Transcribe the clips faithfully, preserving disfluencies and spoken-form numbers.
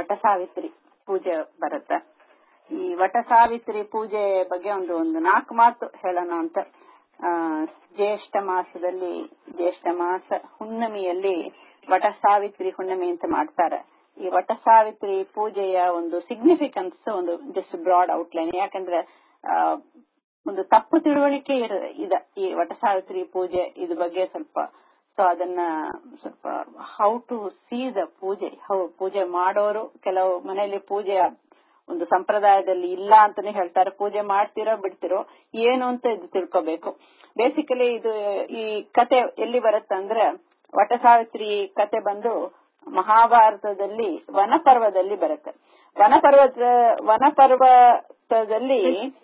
ವಟ ಸಾವಿತ್ರಿ ಪೂಜೆ ಬರುತ್ತೆ. ಈ ವಟ ಸಾವಿತ್ರಿ ಪೂಜೆ ಬಗ್ಗೆ ಒಂದು ಒಂದು ನಾಲ್ಕು ಮಾತು ಹೇಳೋಣ ಅಂತ. ಆ ಜ್ಯೇಷ್ಠ ಮಾಸದಲ್ಲಿ ಜ್ಯೇಷ್ಠ ಮಾಸ ಹುಣ್ಣಿಮೆಯಲ್ಲಿ ವಟ ಸಾವಿತ್ರಿ ಹುಣ್ಣಿಮೆ ಅಂತ ಮಾಡ್ತಾರೆ. ಈ ವಟ ಸಾವಿತ್ರಿ ಪೂಜೆಯ ಒಂದು ಸಿಗ್ನಿಫಿಕೆನ್ಸ್ ಒಂದು ಜಸ್ಟ್ ಬ್ರಾಡ್ ಔಟ್ಲೈನ್. ಯಾಕಂದ್ರೆ ಆ ಒಂದು ತಪ್ಪು ತಿಳುವಳಿಕೆ ಇದೆ ಈ ವಟ ಸಾವಿತ್ರಿ ಪೂಜೆ ಇದ್ರ ಬಗ್ಗೆ ಸ್ವಲ್ಪ. ಸೊ ಅದನ್ನ ಸ್ವಲ್ಪ how to see the puja, how ಪೂಜೆ ಮಾಡೋರು ಕೆಲವು ಮನೆಯಲ್ಲಿ ಪೂಜೆ ಒಂದು ಸಂಪ್ರದಾಯದಲ್ಲಿ ಇಲ್ಲ ಅಂತಾನೆ ಹೇಳ್ತಾರೆ. ಪೂಜೆ ಮಾಡ್ತಿರೋ ಬಿಡ್ತಿರೋ ಏನು ಅಂತ ಇದು ತಿಳ್ಕೋಬೇಕು. ಬೇಸಿಕಲಿ ಇದು ಈ ಕತೆ ಎಲ್ಲಿ ಬರುತ್ತೆ ಅಂದ್ರೆ, ವಟ ಸಾವಿತ್ರಿ ಕತೆ ಬಂದು ಮಹಾಭಾರತದಲ್ಲಿ ವನಪರ್ವದಲ್ಲಿ ಬರುತ್ತೆ. ವನಪರ್ವತ ವನಪರ್ವತದಲ್ಲಿ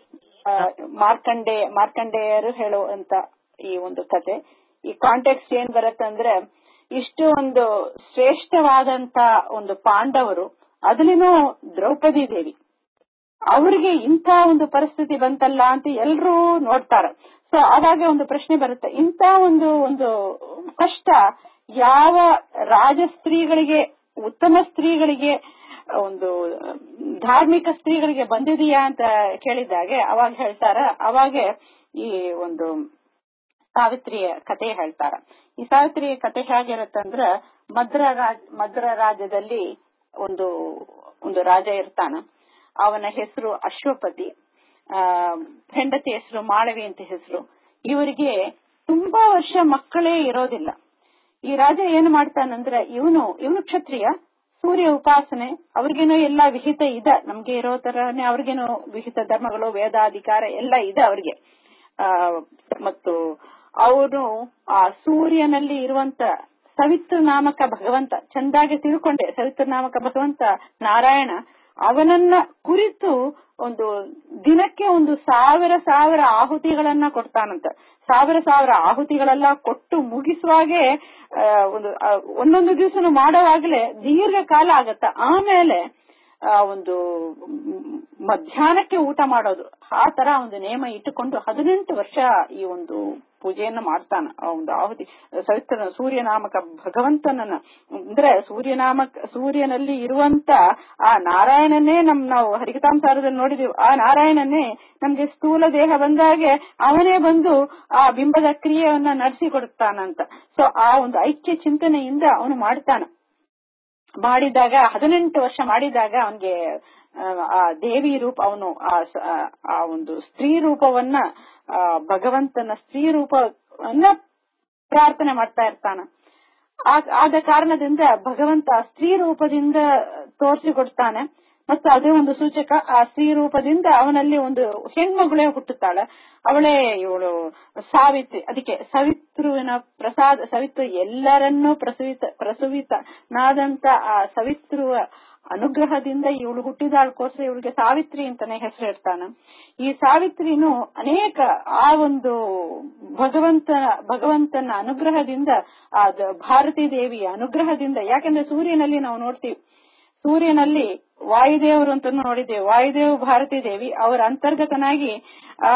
ಮಾರ್ಕಂಡೇಯ ಮಾರ್ಕಂಡೇಯರು ಹೇಳುವಂತ ಈ ಒಂದು ಕತೆ. ಈ ಕಾಂಟೆಕ್ಸ್ಟ್ ಏನ್ ಬರುತ್ತೆ ಅಂದ್ರೆ, ಇಷ್ಟು ಒಂದು ಶ್ರೇಷ್ಠವಾದಂತ ಒಂದು ಪಾಂಡವರು, ಅದರಲ್ಲಿನೂ ದ್ರೌಪದಿ ದೇವಿ, ಅವ್ರಿಗೆ ಇಂಥ ಒಂದು ಪರಿಸ್ಥಿತಿ ಬಂತಲ್ಲ ಅಂತ ಎಲ್ರೂ ನೋಡ್ತಾರೆ. ಸೊ ಆವಾಗ ಒಂದು ಪ್ರಶ್ನೆ ಬರುತ್ತೆ, ಇಂಥ ಒಂದು ಒಂದು ಕಷ್ಟ ಯಾವ ರಾಜ ಸ್ತ್ರೀಗಳಿಗೆ, ಉತ್ತಮ ಸ್ತ್ರೀಗಳಿಗೆ, ಒಂದು ಧಾರ್ಮಿಕ ಸ್ತ್ರೀಗಳಿಗೆ ಬಂದಿದೆಯಾ ಅಂತ ಕೇಳಿದಾಗೆ ಅವಾಗ ಹೇಳ್ತಾರ. ಅವಾಗ ಈ ಒಂದು ಸಾವಿತ್ರಿಯ ಕತೆ ಹೇಳ್ತಾರ. ಈ ಸಾವಿತ್ರಿಯ ಕತೆ ಹೇಗಿರುತ್ತಂದ್ರ, ಮದ್ರ ರಾಜ ಮದ್ರ ರಾಜ್ಯದಲ್ಲಿ ಒಂದು ಒಂದು ರಾಜ ಇರ್ತಾನ. ಅವನ ಹೆಸರು ಅಶ್ವಪತಿ, ಆ ಹೆಂಡತಿ ಹೆಸರು ಮಾಳವಿ ಅಂತ ಹೆಸರು. ಇವರಿಗೆ ತುಂಬಾ ವರ್ಷ ಮಕ್ಕಳೇ ಇರೋದಿಲ್ಲ. ಈ ರಾಜ ಏನ್ ಮಾಡ್ತಾನಂದ್ರೆ, ಇವನು ಇವನು ಕ್ಷತ್ರಿಯ, ಸೂರ್ಯ ಉಪಾಸನೆ, ಅವ್ರಿಗೇನೋ ಎಲ್ಲಾ ವಿಹಿತ ಇದೆ, ನಮ್ಗೆ ಇರೋ ತರನೇ ಅವ್ರಿಗೇನೋ ವಿಹಿತ ಧರ್ಮಗಳು, ವೇದಾಧಿಕಾರ ಎಲ್ಲ ಇದೆ ಅವ್ರಿಗೆ. ಆ ಮತ್ತು ಅವನು ಆ ಸೂರ್ಯನಲ್ಲಿ ಇರುವಂತ ಸವಿತ್ರ ನಾಮಕ ಭಗವಂತ, ಚಂದಾಗಿ ತಿಳ್ಕೊಂಡೆ, ಸವಿತ್ರ ನಾಮಕ ಭಗವಂತ ನಾರಾಯಣ, ಅವನನ್ನ ಕುರಿತು ಒಂದು ದಿನಕ್ಕೆ ಒಂದು ಸಾವಿರ ಸಾವಿರ ಆಹುತಿಗಳನ್ನ ಕೊಡ್ತಾನಂತ. ಸಾವಿರ ಸಾವಿರ ಆಹುತಿಗಳೆಲ್ಲ ಕೊಟ್ಟು ಮುಗಿಸುವಾಗೆ ಒಂದು ಒಂದೊಂದು ದಿವಸ ಮಾಡೋವಾಗ್ಲೇ ದೀರ್ಘ ಕಾಲ ಆಗತ್ತ. ಆಮೇಲೆ ಆ ಒಂದು ಮಧ್ಯಾಹ್ನಕ್ಕೆ ಊಟ ಮಾಡೋದು, ಆ ತರ ಒಂದು ನೇಮ ಇಟ್ಟುಕೊಂಡು ಹದಿನೆಂಟು ವರ್ಷ ಈ ಒಂದು ಪೂಜೆಯನ್ನ ಮಾಡ್ತಾನ. ಆ ಒಂದು ಆಹುತಿ ಸವಿತ್ರ ಸೂರ್ಯನಾಮಕ ಭಗವಂತನನ್ನ, ಅಂದ್ರೆ ಸೂರ್ಯನಾಮಕ ಸೂರ್ಯನಲ್ಲಿ ಇರುವಂತ ಆ ನಾರಾಯಣನೇ ನಮ್ ನಾವು ಹರಿಕಥಾಂಸಾರದಲ್ಲಿ ನೋಡಿದೀವಿ. ಆ ನಾರಾಯಣನೇ ನಮ್ಗೆ ಸ್ಥೂಲ ದೇಹ ಬಂದಾಗೆ ಅವನೇ ಬಂದು ಆ ಬಿಂಬದ ಕ್ರಿಯೆಯನ್ನ ನಡೆಸಿ ಕೊಡ್ತಾನಂತ. ಸೊ ಆ ಒಂದು ಐಕ್ಯ ಚಿಂತನೆಯಿಂದ ಅವನು ಮಾಡ್ತಾನ. ಮಾಡಿದಾಗ ಹದಿನೆಂಟು ವರ್ಷ ಮಾಡಿದಾಗ ಅವನ್ಗೆ ಆ ದೇವಿ ರೂಪ, ಅವನು ಆ ಒಂದು ಸ್ತ್ರೀ ರೂಪವನ್ನ, ಭಗವಂತನ ಸ್ತ್ರೀ ರೂಪವನ್ನ ಪ್ರಾರ್ಥನೆ ಮಾಡ್ತಾ ಇರ್ತಾನ. ಆದ ಕಾರಣದಿಂದ ಭಗವಂತ ಸ್ತ್ರೀ ರೂಪದಿಂದ ತೋರಿಸಿಕೊಡ್ತಾನೆ. ಮತ್ತು ಅದೇ ಒಂದು ಸೂಚಕ, ಆ ಸ್ತ್ರೀ ರೂಪದಿಂದ ಅವನಲ್ಲಿ ಒಂದು ಹೆಣ್ಮಗಳೇ ಹುಟ್ಟುತ್ತಾಳೆ. ಅವಳೇ ಇವಳು ಸಾವಿತ್ರಿ. ಅದಕ್ಕೆ ಸವಿತ್ರುವಿನ ಪ್ರಸಾದ, ಸವಿತ್ರು ಎಲ್ಲರನ್ನೂ ಪ್ರಸವಿತ ಪ್ರಸವಿತನಾದಂತ ಆ ಸವಿತ್ರುವ ಅನುಗ್ರಹದಿಂದ ಇವಳು ಹುಟ್ಟಿದಾಳ್ಕೋಸ್ಕರ ಇವಳಿಗೆ ಸಾವಿತ್ರಿ ಅಂತಾನೆ ಹೆಸರು ಇಡ್ತಾನ. ಈ ಸಾವಿತ್ರಿನೂ ಅನೇಕ ಆ ಒಂದು ಭಗವಂತ ಭಗವಂತನ ಅನುಗ್ರಹದಿಂದ, ಆ ಭಾರತೀ ದೇವಿಯ ಅನುಗ್ರಹದಿಂದ, ಯಾಕಂದ್ರೆ ಸೂರ್ಯನಲ್ಲಿ ನಾವು ನೋಡ್ತೀವಿ, ಸೂರ್ಯನಲ್ಲಿ ವಾಯುದೇವರು ಅಂತ ನೋಡಿದ್ದೇವೆ, ವಾಯುದೇವ ಭಾರತೀ ದೇವಿ, ಅವರ ಅಂತರ್ಗತನಾಗಿ ಆ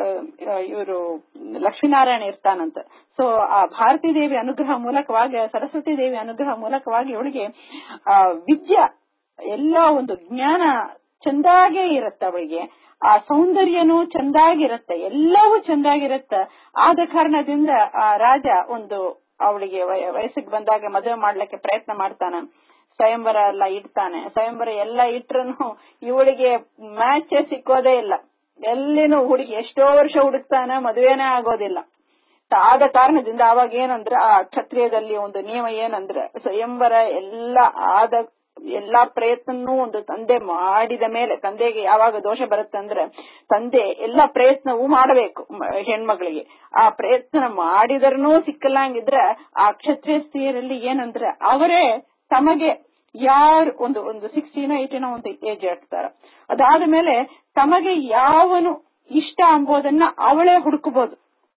ಇವರು ಲಕ್ಷ್ಮೀನಾರಾಯಣ ಇರ್ತಾನಂತ. ಸೊ ಆ ಭಾರತೀ ದೇವಿ ಅನುಗ್ರಹ ಮೂಲಕವಾಗಿ, ಸರಸ್ವತಿ ದೇವಿ ಅನುಗ್ರಹ ಮೂಲಕವಾಗಿ ಅವಳಿಗೆ ಆ ವಿದ್ಯಾ ಎಲ್ಲ ಒಂದು ಜ್ಞಾನ ಚಂದಾಗೇ ಇರುತ್ತೆ ಅವಳಿಗೆ. ಆ ಸೌಂದರ್ಯನೂ ಚಂದಾಗಿರುತ್ತೆ, ಎಲ್ಲವೂ ಚಂದಾಗಿರುತ್ತೆ. ಆದ ಕಾರಣದಿಂದ ಆ ರಾಜ ಒಂದು ಅವಳಿಗೆ ವಯಸ್ಸಿಗೆ ಬಂದಾಗ ಮದುವೆ ಮಾಡ್ಲಿಕ್ಕೆ ಪ್ರಯತ್ನ ಮಾಡ್ತಾನ. ಸ್ವಯಂವರ ಎಲ್ಲ ಇಡ್ತಾನೆ. ಸ್ವಯಂವರ ಎಲ್ಲ ಇಟ್ರು ಇವಳಿಗೆ ಮ್ಯಾಚ್ ಸಿಕ್ಕೋದೇ ಇಲ್ಲ. ಎಲ್ಲಿನೂ ಹುಡುಗಿ ಎಷ್ಟೋ ವರ್ಷ ಹುಡುಕ್ತಾನೆ, ಮದುವೆನೇ ಆಗೋದಿಲ್ಲ. ಆದ ಕಾರಣದಿಂದ ಅವಾಗ ಏನಂದ್ರೆ, ಆ ಕ್ಷತ್ರಿಯದಲ್ಲಿ ಒಂದು ನಿಯಮ ಏನಂದ್ರೆ, ಸ್ವಯಂವರ ಎಲ್ಲ ಆದ ಎಲ್ಲಾ ಪ್ರಯತ್ನನೂ ಒಂದು ತಂದೆ ಮಾಡಿದ ಮೇಲೆ, ತಂದೆಗೆ ಯಾವಾಗ ದೋಷ ಬರುತ್ತಂದ್ರೆ ತಂದೆ ಎಲ್ಲಾ ಪ್ರಯತ್ನವೂ ಮಾಡಬೇಕು ಹೆಣ್ಮಗಳಿಗೆ. ಆ ಪ್ರಯತ್ನ ಮಾಡಿದ್ರೂ ಸಿಕ್ಕಲ್ಲಂಗಿದ್ರೆ ಆ ಕ್ಷತ್ರಿಯ ಸ್ತ್ರೀಯರಲ್ಲಿ ಏನಂದ್ರೆ, ಅವರೇ ತಮಗೆ ಯಾರು ಒಂದು ಒಂದು ಸಿಕ್ಸ್ಟೀನೋ ಏಟೀನೋ ಒಂದು ಏಜ್ ಇರ್ತಾರ. ಅದಾದ ಮೇಲೆ ತಮಗೆ ಯಾವನು ಇಷ್ಟ ಅಂಬೋದನ್ನ ಅವಳೇ ಹುಡುಕಬಹುದು,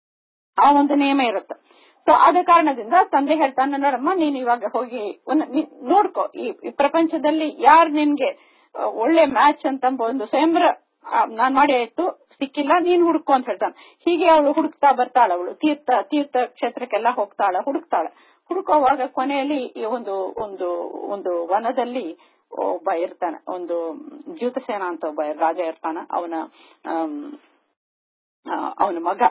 ಆ ಒಂದು ನಿಯಮ ಇರುತ್ತೆ. ಸೊ ಆದ ಕಾರಣದಿಂದ ತಂದೆ ಹೇಳ್ತಾನೆ, ನೋಡಮ್ಮ ನೀನ್ ಇವಾಗ ಹೋಗಿ ನೋಡ್ಕೊ, ಈ ಪ್ರಪಂಚದಲ್ಲಿ ಯಾರು ನಿನ್ಗೆ ಒಳ್ಳೆ ಮ್ಯಾಚ್ ಅಂತ ಒಂದು ಸ್ವಯಂವರ ನಾನ್ ಮಾಡಿ ಆಯ್ತು, ಸಿಕ್ಕಿಲ್ಲ, ನೀನ್ ಹುಡುಕೋ ಅಂತ ಹೇಳ್ತಾನೆ. ಹೀಗೆ ಅವಳು ಹುಡುಕ್ತಾ ಬರ್ತಾಳ. ಅವಳು ತೀರ್ಥ ತೀರ್ಥ ಕ್ಷೇತ್ರಕ್ಕೆಲ್ಲ ಹೋಗ್ತಾಳ, ಹುಡುಕ್ತಾಳ. ಹುಡುಕೋವಾಗ ಕೊನೆಯಲ್ಲಿ ಒಂದು ಒಂದು ಒಂದು ವನದಲ್ಲಿ ಒಬ್ಬ ಇರ್ತಾನೆ, ಒಂದು ಜ್ಯೂತಸೇನ ಅಂತ ಒಬ್ಬ ರಾಜ ಇರ್ತಾನ. ಅವನ ಅವನ ಮಗ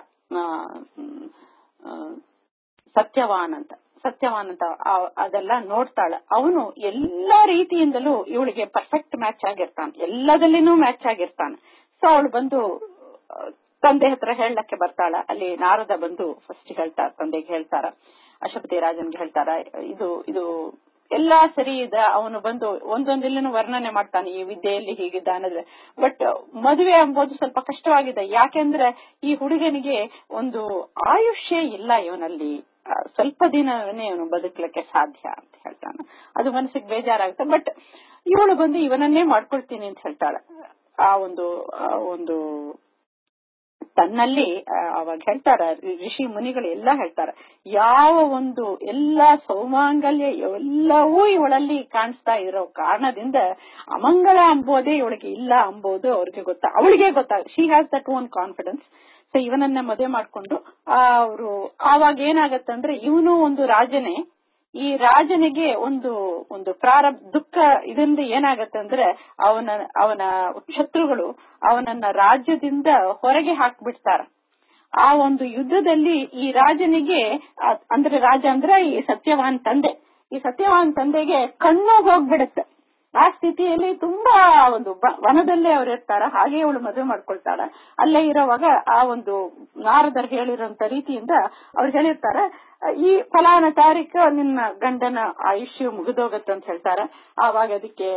ಸತ್ಯವಾನ್ ಅಂತ ಸತ್ಯವಾನ್ ಅಂತ ಅದೆಲ್ಲ ನೋಡ್ತಾಳೆ. ಅವನು ಎಲ್ಲಾ ರೀತಿಯಿಂದಲೂ ಇವಳಿಗೆ ಪರ್ಫೆಕ್ಟ್ ಮ್ಯಾಚ್ ಆಗಿರ್ತಾನೆ, ಎಲ್ಲದಲ್ಲಿನೂ ಮ್ಯಾಚ್ ಆಗಿರ್ತಾನೆ. ಸೊ ಅವಳು ಬಂದು ತಂದೆ ಹತ್ರ ಹೇಳಕ್ಕೆ ಬರ್ತಾಳ. ಅಲ್ಲಿ ನಾರದ ಬಂದು ಫಸ್ಟ್ ಹೇಳ್ತಾರ, ತಂದೆಗೆ ಹೇಳ್ತಾರ, ಅಶ್ವಪತಿ ರಾಜನ್ಗೆ ಹೇಳ್ತಾರ, ಇದು ಇದು ಎಲ್ಲಾ ಸರಿ ಇದೆ. ಅವನು ಬಂದು ಒಂದೊಂದಿಲ್ಲೂ ವರ್ಣನೆ ಮಾಡ್ತಾನೆ ಈ ವಿದ್ಯೆಯಲ್ಲಿ ಹೀಗಿದ್ದಾನಂದ್ರೆ. ಬಟ್ ಮದುವೆ ಎಂಬುದು ಸ್ವಲ್ಪ ಕಷ್ಟವಾಗಿದೆ. ಯಾಕೆಂದ್ರೆ ಈ ಹುಡುಗನಿಗೆ ಒಂದು ಆಯುಷ್ಯ ಇಲ್ಲ, ಇವನಲ್ಲಿ ಸ್ವಲ್ಪ ದಿನವೇ ಇವನು ಬದುಕಲಿಕ್ಕೆ ಸಾಧ್ಯ ಅಂತ ಹೇಳ್ತಾನೆ. ಅದು ಮನಸ್ಸಿಗೆ ಬೇಜಾರಾಗುತ್ತೆ. ಬಟ್ ಇವಳು ಬಂದು ಇವನನ್ನೇ ಮಾಡ್ಕೊಳ್ತೀನಿ ಅಂತ ಹೇಳ್ತಾಳೆ. ಆ ಒಂದು ಒಂದು ತನ್ನಲ್ಲಿ ಅವಾಗ ಹೇಳ್ತಾರ, ಋಷಿ ಮುನಿಗಳು ಎಲ್ಲಾ ಹೇಳ್ತಾರ, ಯಾವ ಒಂದು ಎಲ್ಲಾ ಸೌಮಾಂಗಲ್ಯ ಎಲ್ಲವೂ ಇವಳಲ್ಲಿ ಕಾಣಿಸ್ತಾ ಇರೋ ಕಾರಣದಿಂದ ಅಮಂಗಳ ಅಂಬೋದೇ ಇವಳಿಗೆ ಇಲ್ಲ ಅಂಬೋದು ಅವ್ರಿಗೆ ಗೊತ್ತಾ, ಅವಳಿಗೆ ಗೊತ್ತಾಗ. She has that own confidence. So ಇವನನ್ನ ಮದುವೆ ಮಾಡ್ಕೊಂಡು ಅವರು ಆವಾಗ ಏನಾಗತ್ತಂದ್ರೆ, ಇವನು ಒಂದು ರಾಜನೇ, ಈ ರಾಜನಿಗೆ ಒಂದು ಒಂದು ಪ್ರಾರಂಭ ದುಃಖ ಇದರಿಂದ ಏನಾಗತ್ತಂದ್ರೆ, ಅವನ ಅವನ ಶತ್ರುಗಳು ಅವನನ್ನ ರಾಜ್ಯದಿಂದ ಹೊರಗೆ ಹಾಕ್ಬಿಡ್ತಾರ. ಆ ಒಂದು ಯುದ್ಧದಲ್ಲಿ ಈ ರಾಜನಿಗೆ, ಅಂದ್ರೆ ರಾಜ ಅಂದ್ರೆ ಈ ಸತ್ಯವಾನ್ ತಂದೆ, ಈ ಸತ್ಯವಾನ್ ತಂದೆಗೆ ಕಣ್ಣು ಹೋಗ್ಬಿಡುತ್ತೆ. ಆ ಸ್ಥಿತಿಯಲ್ಲಿ ತುಂಬಾ ಒಂದು ವನದಲ್ಲೇ ಅವ್ರು ಇರ್ತಾರ. ಹಾಗೆ ಅವಳು ಮದುವೆ ಮಾಡ್ಕೊಳ್ತಾಳ. ಅಲ್ಲೇ ಇರೋವಾಗ ಆ ಒಂದು ನಾರದರು ಹೇಳಿರೋಂತ ರೀತಿಯಿಂದ ಅವ್ರು ಹೇಳಿರ್ತಾರ, ಈ ಫಲಾನ ತಾರೀಕ ನಿನ್ನ ಗಂಡನ ಆಯುಷ್ಯ ಮುಗಿದೋಗತ್ತೆ ಅಂತ ಹೇಳ್ತಾರ. ಆವಾಗ ಅದಕ್ಕೆ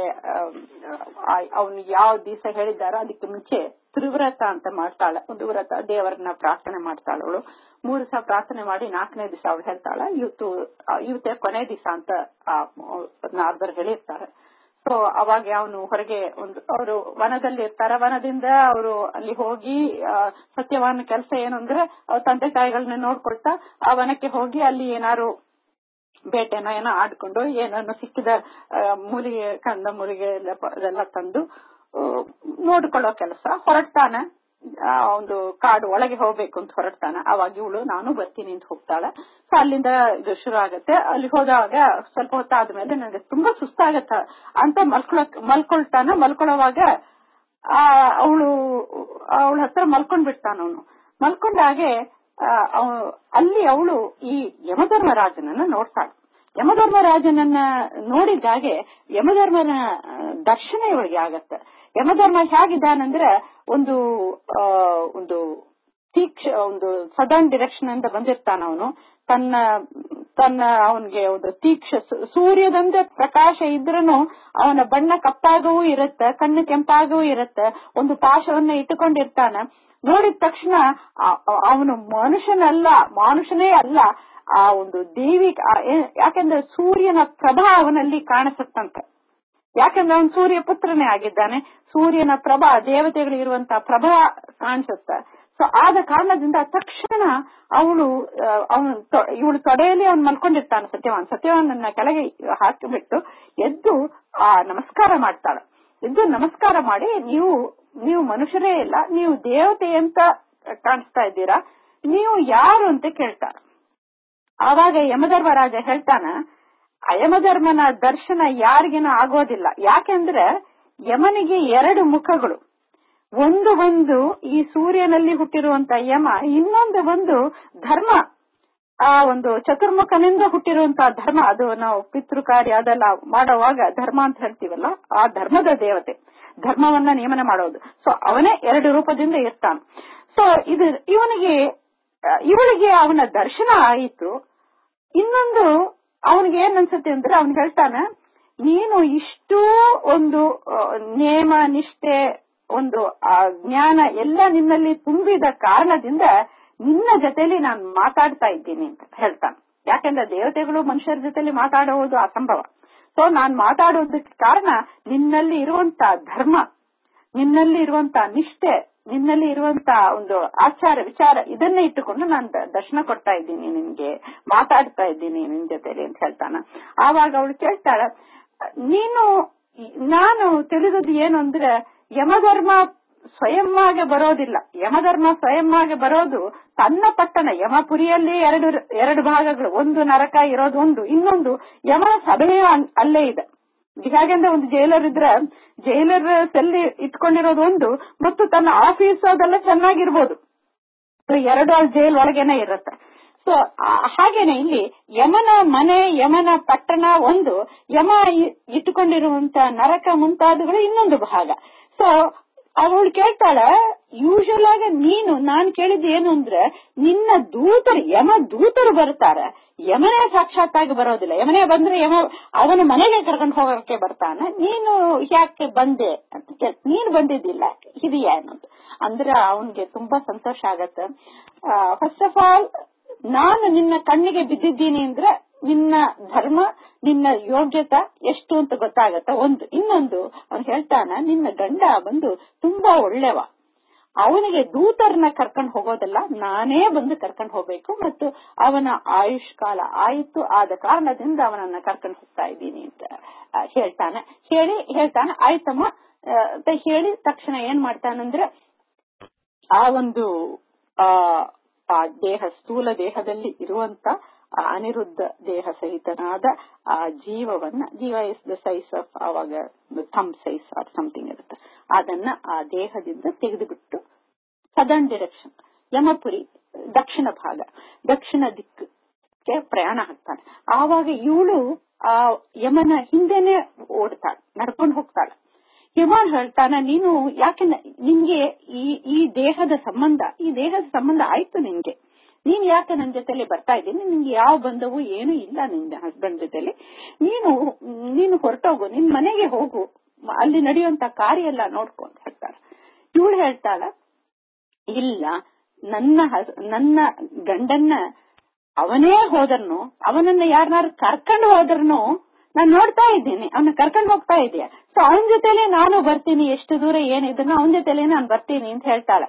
ಅವನು ಯಾವ ದಿವಸ ಹೇಳಿದಾರ ಅದಕ್ಕೆ ಮುಂಚೆ ತ್ರಿವ್ರತ ಅಂತ ಮಾಡ್ತಾಳ, ಒಂದು ವ್ರತ, ದೇವರನ್ನ ಪ್ರಾರ್ಥನೆ ಮಾಡ್ತಾಳ ಅವಳು. ಮೂರು ದಿವಸ ಪ್ರಾರ್ಥನೆ ಮಾಡಿ ನಾಲ್ಕನೇ ದಿವಸ ಅವಳು ಹೇಳ್ತಾಳ, ಇವತ್ತು ಇವತ್ತೇ ಕೊನೆ ದಿವಸ ಅಂತ ನಾರದರು ಹೇಳಿರ್ತಾರೆ. ಸೊ ಅವಾಗ ಅವನು ಹೊರಗೆ ಒಂದು ಅವರು ವನದಲ್ಲಿ ಇರ್ತಾರ. ವನದಿಂದ ಅವರು ಅಲ್ಲಿ ಹೋಗಿ ಸತ್ಯವಾನ ಕೆಲಸ ಏನು ಅಂದ್ರೆ, ಅವ್ರ ತಂದೆ ತಾಯಿಗಳನ್ನ ನೋಡ್ಕೊಳ್ತಾ ಆ ವನಕ್ಕೆ ಹೋಗಿ ಅಲ್ಲಿ ಏನಾರು ಬೇಟೆನ ಏನೋ ಆಡ್ಕೊಂಡು ಏನನ್ನು ಸಿಕ್ಕಿದ ಮೂಲಿಗೆ ಕಂದ ಮೂಲಿಗೆ ಎಲ್ಲ ತಂದು ನೋಡ್ಕೊಳ್ಳೋ ಕೆಲಸ ಹೊರಡ್ತಾನೆ. ಒಂದು ಕಾಡು ಒಳಗೆ ಹೋಗ್ಬೇಕು ಅಂತ ಹೊರಡ್ತಾನೆ. ಅವಾಗ ಇವಳು ನಾನು ಬರ್ತೀನಿ ಅಂತ ಹೋಗ್ತಾಳೆ. ಸೊ ಅಲ್ಲಿಂದ ಇದು ಶುರು ಆಗತ್ತೆ. ಅಲ್ಲಿ ಹೋದಾಗ ಸ್ವಲ್ಪ ಹೊತ್ತಾದ್ಮೇಲೆ ನನಗೆ ತುಂಬಾ ಸುಸ್ತಾಗತ್ತ ಅಂತ ಮಲ್ಕೊಳಕ್ ಮಲ್ಕೊಳ್ತಾನ. ಮಲ್ಕೊಳ್ಳೋವಾಗ ಆ ಅವಳು ಅವಳ ಹತ್ರ ಮಲ್ಕೊಂಡ್ ಬಿಡ್ತಾನ ಅವನು. ಮಲ್ಕೊಂಡಾಗೆ ಅಲ್ಲಿ ಅವಳು ಈ ಯಮಧರ್ಮರಾಜನನ್ನ ನೋಡ್ತಾಳೆ. ಯಮಧರ್ಮರಾಜನನ್ನ ನೋಡಿದಾಗೆ ಯಮಧರ್ಮನ ದರ್ಶನ ಇವಳಿಗೆ ಆಗತ್ತೆ. ಯಮಧರ್ಮ ಹೇಗಿದ್ದಾನಂದ್ರೆ, ಒಂದು ಒಂದು ತೀಕ್ಷ ಒಂದು ಸದರ್ನ್ ಡೈರೆಕ್ಷನ್ ಅಂತ ಬಂದಿರ್ತಾನ ಅವನು. ತನ್ನ ತನ್ನ ಅವನ್ಗೆ ಒಂದು ತೀಕ್ಷ ಸೂರ್ಯದಂತೆ ಪ್ರಕಾಶ ಇದ್ರೂ ಅವನ ಬಣ್ಣ ಕಪ್ಪಾಗೂ ಇರುತ್ತೆ, ಕಣ್ಣು ಕೆಂಪಾಗೂ ಇರುತ್ತೆ. ಒಂದು ಪಾಶವನ್ನ ಇಟ್ಟುಕೊಂಡಿರ್ತಾನ. ನೋಡಿದ ತಕ್ಷಣ ಅವನು ಮನುಷ್ಯನಲ್ಲ, ಮನುಷ್ಯನೇ ಅಲ್ಲ, ಆ ಒಂದು ದೇವಿ. ಯಾಕೆಂದ್ರೆ ಸೂರ್ಯನ ಪ್ರಭಾ ಅವನಲ್ಲಿ ಕಾಣಿಸುತ್ತಂತೆ. ಯಾಕಂದ್ರೆ ಅವನು ಸೂರ್ಯ ಪುತ್ರನೇ ಆಗಿದ್ದಾನೆ. ಸೂರ್ಯನ ಪ್ರಭಾ, ದೇವತೆಗಳಿರುವಂತಹ ಪ್ರಭಾ ಕಾಣಿಸುತ್ತೆ. ಸೊ ಆದ ಕಾರಣದಿಂದ ತಕ್ಷಣ ಅವಳು ಅವನು ಇವಳು ತೊಡೆಯಲ್ಲಿ ಅವನು ಮಲ್ಕೊಂಡಿರ್ತಾನೆ ಸತ್ಯವಾನ್. ಸತ್ಯವಾನನ್ನ ಕೆಳಗೆ ಹಾಕಿಬಿಟ್ಟು ಎದ್ದು ಆ ನಮಸ್ಕಾರ ಮಾಡ್ತಾಳೆ. ಎದ್ದು ನಮಸ್ಕಾರ ಮಾಡಿ, ನೀವು ನೀವು ಮನುಷ್ಯರೇ ಇಲ್ಲ, ನೀವು ದೇವತೆ ಅಂತ ಕಾಣಿಸ್ತಾ ಇದ್ದೀರಾ, ನೀವು ಯಾರು ಅಂತ ಕೇಳ್ತಾರ. ಆವಾಗ ಯಮಧರ್ಮರಾಜ ಹೇಳ್ತಾನ, ಯಮಧರ್ಮನ ದರ್ಶನ ಯಾರಿಗೇನೂ ಆಗೋದಿಲ್ಲ. ಯಾಕೆಂದ್ರೆ ಯಮನಿಗೆ ಎರಡು ಮುಖಗಳು. ಒಂದು ಒಂದು ಈ ಸೂರ್ಯನಲ್ಲಿ ಹುಟ್ಟಿರುವಂತ ಯಮ, ಇನ್ನೊಂದು ಒಂದು ಧರ್ಮ, ಆ ಒಂದು ಚತುರ್ಮುಖನಿಂದ ಹುಟ್ಟಿರುವಂತಹ ಧರ್ಮ. ಅದು ನಾವು ಪಿತೃ ಕಾರ್ಯ ಅದೆಲ್ಲ ಮಾಡುವಾಗ ಧರ್ಮ ಅಂತ ಹೇಳ್ತೀವಲ್ಲ, ಆ ಧರ್ಮದ ದೇವತೆ, ಧರ್ಮವನ್ನ ನೇಮನ ಮಾಡೋದು. ಸೊ ಅವನೇ ಎರಡು ರೂಪದಿಂದ ಇರ್ತಾನ. ಸೊ ಇದು ಇವನಿಗೆ ಇವಳಿಗೆ ಅವನ ದರ್ಶನ ಆಯಿತು. ಇನ್ನೊಂದು ಅವನಿಗೆ ಏನ್ ಅನ್ಸುತ್ತೆ ಅಂದ್ರೆ, ಅವನು ಹೇಳ್ತಾನ, ನೀನು ಇಷ್ಟೂ ಒಂದು ನೇಮ ನಿಷ್ಠೆ ಒಂದು ಜ್ಞಾನ ಎಲ್ಲ ನಿನ್ನಲ್ಲಿ ತುಂಬಿದ ಕಾರಣದಿಂದ ನಿನ್ನ ಜೊತೆಲಿ ನಾನು ಮಾತಾಡ್ತಾ ಇದ್ದೀನಿ ಅಂತ ಹೇಳ್ತಾನೆ. ಯಾಕೆಂದ್ರೆ ದೇವತೆಗಳು ಮನುಷ್ಯರ ಜೊತೆಲಿ ಮಾತಾಡುವುದು ಅಸಂಭವ. ಸೊ ನಾನ್ ಮಾತಾಡೋದಕ್ಕೆ ಕಾರಣ ನಿನ್ನಲ್ಲಿ ಇರುವಂತ ಧರ್ಮ, ನಿನ್ನಲ್ಲಿ ಇರುವಂತ ನಿಷ್ಠೆ, ನಿನ್ನಲ್ಲಿ ಇರುವಂತ ಒಂದು ಆಚಾರ ವಿಚಾರ, ಇದನ್ನೇ ಇಟ್ಟುಕೊಂಡು ನಾನು ದರ್ಶನ ಕೊಡ್ತಾ ಇದ್ದೀನಿ, ನಿನ್ಗೆ ಮಾತಾಡ್ತಾ ಇದ್ದೀನಿ ನಿನ್ ಜೊತೆಲಿ ಅಂತ ಹೇಳ್ತಾನ. ಆವಾಗ ಅವಳು ಕೇಳ್ತಾಳ, ನೀನು ನಾನು ತಿಳಿದದ್ದು ಏನು ಅಂದ್ರೆ, ಯಮಧರ್ಮ ಸ್ವಯಂವಾಗಿ ಬರೋದಿಲ್ಲ. ಯಮಧರ್ಮ ಸ್ವಯಂವಾಗಿ ಬರೋದು ತನ್ನ ಪಟ್ಟಣ ಯಮಪುರಿಯಲ್ಲಿ ಎರಡು ಎರಡು ಭಾಗಗಳು, ಒಂದು ನರಕ ಇರೋದು ಒಂದು, ಇನ್ನೊಂದು ಯಮನ ಸಭೆಯ ಅಲ್ಲೇ ಇದೆ. ಹೇಗೆಂದ್ರೆ ಒಂದು ಜೈಲರ್ ಇದ್ರೆ ಜೈಲರ್ ಸೆಲ್ ಇಟ್ಕೊಂಡಿರೋದು ಒಂದು, ಮತ್ತು ತನ್ನ ಆಫೀಸ್ ಅದೆಲ್ಲ ಚೆನ್ನಾಗಿರ್ಬೋದು, ಎರಡು ಜೈಲ್ ಒಳಗೇನೆ ಇರುತ್ತೆ. ಸೊ ಹಾಗೇನೆ ಇಲ್ಲಿ ಯಮನ ಮನೆ, ಯಮನ ಪಟ್ಟಣ ಒಂದು, ಯಮ ಇಟ್ಟುಕೊಂಡಿರುವಂತ ನರಕ ಮುಂತಾದವುಗಳು ಇನ್ನೊಂದು ಭಾಗ. ಸೊ ಅವಳು ಕೇಳ್ತಾಳ, ಯೂಶುವಲ್ ಆಗಿ ನೀನು ನಾನು ಕೇಳಿದ್ದು ಏನು ಅಂದ್ರೆ, ನಿನ್ನ ದೂತರು ಯಮ ದೂತರು ಬರ್ತಾರೆ, ಯಮನೇ ಸಾಕ್ಷಾತ್ತಾಗಿ ಬರೋದಿಲ್ಲ. ಯಮನೇ ಬಂದ್ರೆ ಯಮ ಅವನ ಮನೆಗೆ ಕರ್ಕೊಂಡು ಹೋಗೋಕೆ ಬರ್ತಾನೆ, ನೀನು ಯಾಕೆ ಬಂದೆ ಅಂತ ಕೇಳ, ನೀನು ಬಂದಿದ್ದಿಲ್ಲ ಇದೆಯಾ ಅನ್ನೋದು. ಅಂದ್ರೆ ಅವನ್ಗೆ ತುಂಬಾ ಸಂತೋಷ ಆಗತ್ತೆ. ಫಸ್ಟ್ ಆಫ್ ಆಲ್ ನಾನು ನಿನ್ನ ಕಣ್ಣಿಗೆ ಬಿದ್ದಿದ್ದೀನಿ ಅಂದ್ರೆ ನಿನ್ನ ಧರ್ಮ, ನಿನ್ನ ಯೋಗ್ಯತೆ ಎಷ್ಟು ಅಂತ ಗೊತ್ತಾಗತ್ತ ಒಂದು. ಇನ್ನೊಂದು ಅವನು ಹೇಳ್ತಾನ, ನಿನ್ನ ಗಂಡ ಬಂದು ತುಂಬಾ ಒಳ್ಳೆವ, ಅವನಿಗೆ ದೂತರನ್ನ ಕರ್ಕೊಂಡು ಹೋಗೋದಲ್ಲ, ನಾನೇ ಬಂದು ಕರ್ಕೊಂಡು ಹೋಗ್ಬೇಕು, ಮತ್ತು ಅವನ ಆಯುಷ್ ಕಾಲ ಆಯಿತು, ಆದ ಕಾರಣದಿಂದ ಅವನನ್ನ ಕರ್ಕೊಂಡು ಹೋಗ್ತಾ ಇದ್ದೀನಿ ಅಂತ ಹೇಳ್ತಾನೆ. ಹೇಳಿ ಹೇಳ್ತಾನ ಆಯ್ತಮ್ಮ ಅಂತ ಹೇಳಿ ತಕ್ಷಣ ಏನ್ ಮಾಡ್ತಾನಂದ್ರೆ, ಆ ಒಂದು ಆ ಆ ದೇಹ, ಸ್ಥೂಲ ದೇಹದಲ್ಲಿ ಇರುವಂತ ಅನಿರುದ್ಧ ದೇಹ ಸಹಿತನಾದ ಆ ಜೀವವನ್ನ, ಜೀವ ಇಸ್ ದ ಸೈಜ್ ಆಫ್ ಅವಾಗ ಥಮ್ ಸೈಜ್ ಆರ್ ಸಮಥಿಂಗ್ ಇರುತ್ತೆ, ಅದನ್ನ ಆ ದೇಹದಿಂದ ತೆಗೆದುಬಿಟ್ಟು ಸದರ್ನ್ ಡೈರೆಕ್ಷನ್, ಯಮಪುರಿ ದಕ್ಷಿಣ ಭಾಗ, ದಕ್ಷಿಣ ದಿಕ್ಕಕ್ಕೆ ಪ್ರಯಾಣ ಆಗ್ತಾನೆ. ಆವಾಗ ಇವಳು ಆ ಯಮನ ಹಿಂದೆನೆ ಓಡ್ತಾಳೆ, ನಡ್ಕೊಂಡು ಹೋಗ್ತಾಳೆ. ಯಮ ಹೇಳ್ತಾನ, ನೀನು ಯಾಕೆ ನಿನ್ಗೆ ಈ ಈ ದೇಹದ ಸಂಬಂಧ ಈ ದೇಹದ ಸಂಬಂಧ ಆಯ್ತು ನಿನ್ಗೆ, ನೀನ್ ಯಾಕೆ ನನ್ನ ಜೊತೆಲಿ ಬರ್ತಾ ಇದ್ದೀನಿ, ನಿನ್ಗೆ ಯಾವ ಬಂಧವೂ ಏನು ಇಲ್ಲ ನಿನ್ನ ಹಸ್ಬೆಂಡ್ ಜೊತೆಲಿ, ನೀನು ನೀನು ಹೊರಟೋಗು, ನಿನ್ ಮನೆಗೆ ಹೋಗು, ಅಲ್ಲಿ ನಡೆಯುವಂತ ಕಾರ್ಯ ಎಲ್ಲ ನೋಡ್ಕೊಂಡು ಹೇಳ್ತಾಳೆ. ಇವಳು ಹೇಳ್ತಾಳ, ಇಲ್ಲ, ನನ್ನ ನನ್ನ ಗಂಡನ್ನ ಅವನೇ ಹೋದರ್ನು, ಅವನನ್ನ ಯಾರನ್ನಾರು ಕರ್ಕೊಂಡು ಹೋದ್ರನು ನಾನ್ ನೋಡ್ತಾ ಇದ್ದೀನಿ, ಅವನ್ನ ಕರ್ಕೊಂಡು ಹೋಗ್ತಾ ಇದೆಯಾ, ಸೊ ಅವನ ಜೊತೆಲೆ ನಾನು ಬರ್ತೀನಿ, ಎಷ್ಟು ದೂರ ಏನಿದ್ರು ಅವನ ಜೊತೆಲೆ ನಾನು ಬರ್ತೀನಿ ಅಂತ ಹೇಳ್ತಾಳೆ.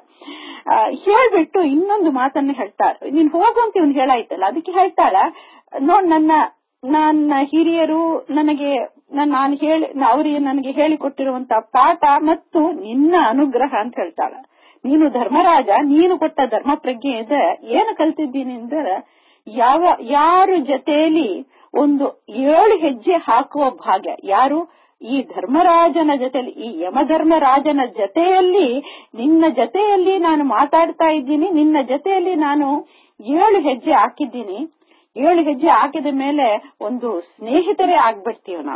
ಹೇಳ್ಬಿಟ್ಟು ಇನ್ನೊಂದು ಮಾತನ್ನ ಹೇಳ್ತಾಳೆ, ನೀನ್ ಹೋಗುವಂತ ಇವ್ನು ಹೇಳಾಯ್ತಲ್ಲ, ಅದಕ್ಕೆ ಹೇಳ್ತಾಳ, ನೋಡ್ ನನ್ನ ನನ್ನ ಹಿರಿಯರು ನನಗೆ ನಾನು ಹೇಳಿ ಅವ್ರಿಗೆ ನನಗೆ ಹೇಳಿಕೊಟ್ಟಿರುವಂತ ಪಾಠ ಮತ್ತು ನಿನ್ನ ಅನುಗ್ರಹ ಅಂತ ಹೇಳ್ತಾಳ. ನೀನು ಧರ್ಮರಾಜ, ನೀನು ಕೊಟ್ಟ ಧರ್ಮ ಪ್ರಜ್ಞೆ ಇದೆ, ಏನು ಕಲ್ತಿದ್ದೀನಿ ಅಂದ್ರೆ, ಯಾವ ಯಾರ ಜೊತೆಯಲ್ಲಿ ಒಂದು ಏಳು ಹೆಜ್ಜೆ ಹಾಕುವ ಭಾಗ್ಯ, ಯಾರು ಈ ಧರ್ಮರಾಜನ ಜೊತೆಯಲ್ಲಿ, ಈ ಯಮಧರ್ಮರಾಜನ ಜೊತೆಯಲ್ಲಿ, ನಿನ್ನ ಜೊತೆಯಲ್ಲಿ ನಾನು ಮಾತಾಡ್ತಾ ಇದ್ದೀನಿ, ನಿನ್ನ ಜೊತೆಯಲ್ಲಿ ನಾನು ಏಳು ಹೆಜ್ಜೆ ಹಾಕಿದ್ದೀನಿ, ಏಳು ಹೆಜ್ಜೆ ಹಾಕಿದ ಮೇಲೆ ಒಂದು ಸ್ನೇಹಿತರೇ ಆಗ್ಬಿಡ್ತೀವಿ ನಾವು.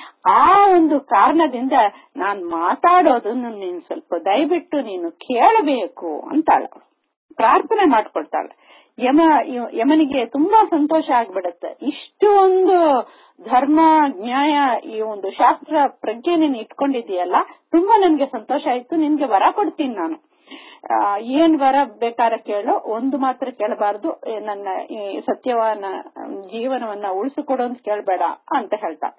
ಆ ಒಂದು ಕಾರಣದಿಂದ ನಾನ್ ಮಾತಾಡೋದನ್ನು ನೀನು ಸ್ವಲ್ಪ ದಯವಿಟ್ಟು ನೀನು ಕೇಳಬೇಕು ಅಂತಾಳ, ಪ್ರಾರ್ಥನೆ ಮಾಡ್ಕೊಳ್ತಾಳೆ. ಯಮ ಯಮನಿಗೆ ತುಂಬಾ ಸಂತೋಷ ಆಗ್ಬಿಡತ್ತೆ, ಇಷ್ಟು ಒಂದು ಧರ್ಮ ನ್ಯಾಯ ಈ ಒಂದು ಶಾಸ್ತ್ರ ಪ್ರಜ್ಞೆ ನೀನು ಇಟ್ಕೊಂಡಿದೀಯಲ್ಲ, ತುಂಬಾ ನನ್ಗೆ ಸಂತೋಷ ಆಯ್ತು, ನಿನ್ಗೆ ವರ ಕೊಡ್ತೀನಿ ನಾನು, ಏನ್ ವರ ಬೇಕಾದ್ರೆ ಕೇಳು, ಒಂದು ಮಾತ್ರ ಕೇಳಬಾರ್ದು, ನನ್ನ ಈ ಸತ್ಯವನ್ನ ಜೀವನವನ್ನ ಉಳಿಸಿಕೊಡು ಅಂತ ಕೇಳಬೇಡ ಅಂತ ಹೇಳ್ತಾ.